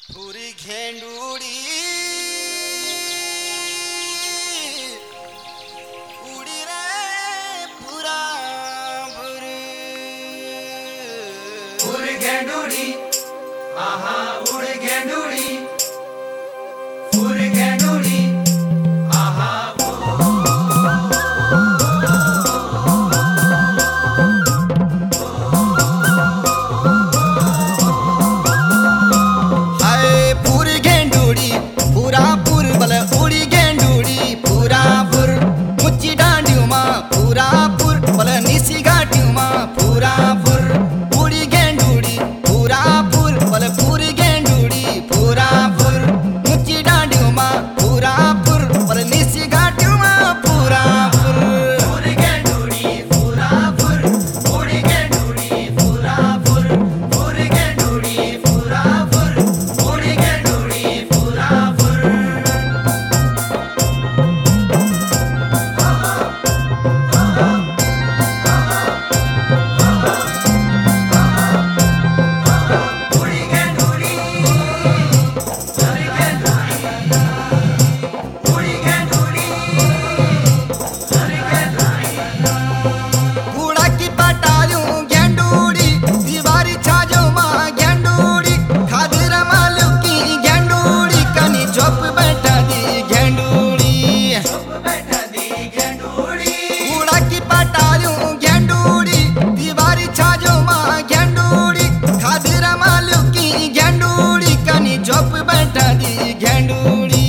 पूरी घेंडूड़ी उड़ी रे पूरा उड़ घेंडूड़ी आहा उड़ घेंडूड़ी उड़ घेंडूड़ी आहा हाय पूरी घेंडूड़ी पूरा पुर बल उड़ी घेंडूड़ी पूरा पुर मुच्ची डांडियों मां पूरा पुर बल निसी घाटियों मां पूरा पुर उड़ी घेंडूड़ी पूरा पुर बल पूरी घेंडूड़ी पूरा पुर मुच्ची डांडियों मां पूरा पुर बल निसी घाटियों मां पूरा पुर उड़ घेंडूड़ी पूरा पुर उड़ घेंडूड़ी पूरा पुर उड़ घेंडूड़ी पूरा पुर उड़ घेंडूड़ी पूरा पुर उड़ी घेंडूड़ी उड़ी घेंडूड़ी उड़ी घेंडूड़ी उड़ी घेंडूड़ी कूड़ा की पटायूं घेंडूड़ी दीवारी छाजो मां घेंडूड़ी खादर मालू की घेंडूड़ी कनी चुप बैठा दी घेंडूड़ी बैठा दी घेंडूड़ी कूड़ा की पटायूं घेंडूड़ी दीवारी छाजो मां घेंडूड़ी खादर मालू की घेंडूड़ी कनी चुप बैठा दी घेंडूड़ी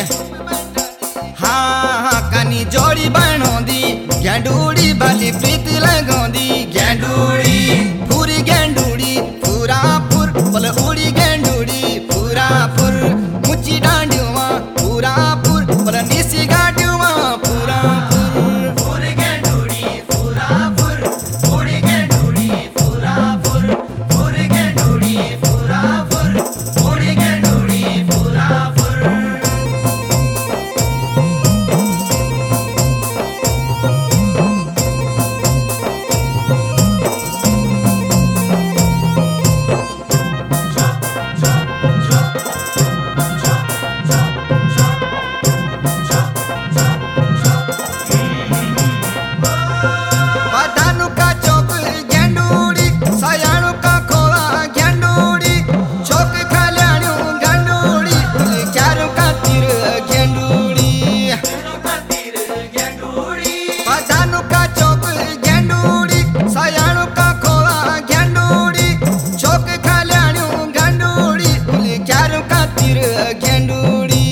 हाँ कनी जोड़ी बनोंदी घेंडूड़ी भली प्रीत लगोंदी घेंडूड़ी पूरी घेंडूड़ी पूरा पुर बल उड़ी घेंडूड़ी पूरा पुर मुच्ची डांडियों मां पूरा पुर बल निसी घाटियों मां पूरा पुर उड़ घेंडूड़ी पूरा पुर उड़ घेंडूड़ी पूरा पुर उड़ घेंडूड़ी पूरा पुर उड़ घेंडूड़ी पूरा पुर बदानु का चौक घेंडूड़ी सयाणु का खोला घेंडूड़ी चौक खल्याणु घेंडूड़ी क्यारू का तिर घेंडूड़ी खातिर घेंडूड़ी बदानु का चौक घेंडूड़ी सयाणु का खोला घेंडूड़ी चौक खल्याणु घेंडूड़ी क्यारू का तिर घेंडूड़ी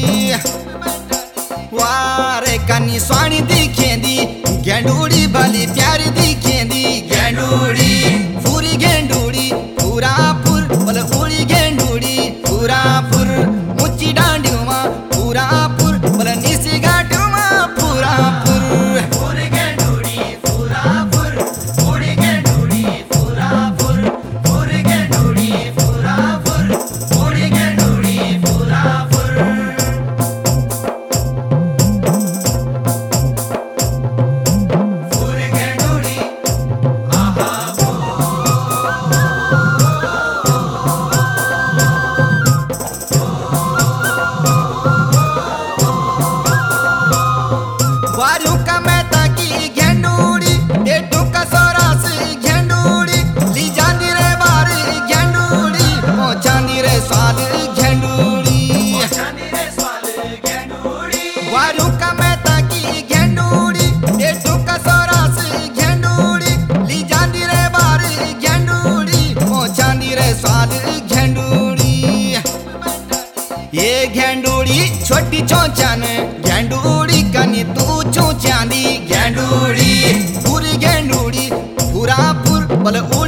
वारे कनी स्वाणी दिखेंदी घेंडूड़ी भली प्यारी दिखेंदी घेंडूड़ी पूरी घेंडूड़ी पूरा पुर बल उड़ी घेंडूड़ी पूरा पुर मुच्ची डांडियों मां पूरा पुर बल निसी घाटियों मां पूरा पुर उड़ घेंडूड़ी पूरा पुर उड़ घेंडूड़ी पूरा पुर उड़ घेंडूड़ी पूरा पुर उड़ घेंडूड़ी पूरा पुर उड़ घेंडूड़ी आहा वारू का मेहता की घेंडूड़ी डेटू का सोरास घेंडूड़ी ली जांदी रे बार घेंडूड़ी पहुंचांदी रे स्वाद घेंडूड़ी चांदी रे स्वाल घेंडूड़ी वारू का मेहता की घेंडूड़ी डेटू का सोरास घेंडूड़ी ली जांदी रे बार घेंडूड़ी पहुंचांदी रे स्वाद घेंडूड़ी ये घेंडूड़ी छोटी चौचान घेंडूड़ी कनी तू चौचांदी घेंडूड़ी पूरी घेंडूड़ी पूरा पुर बल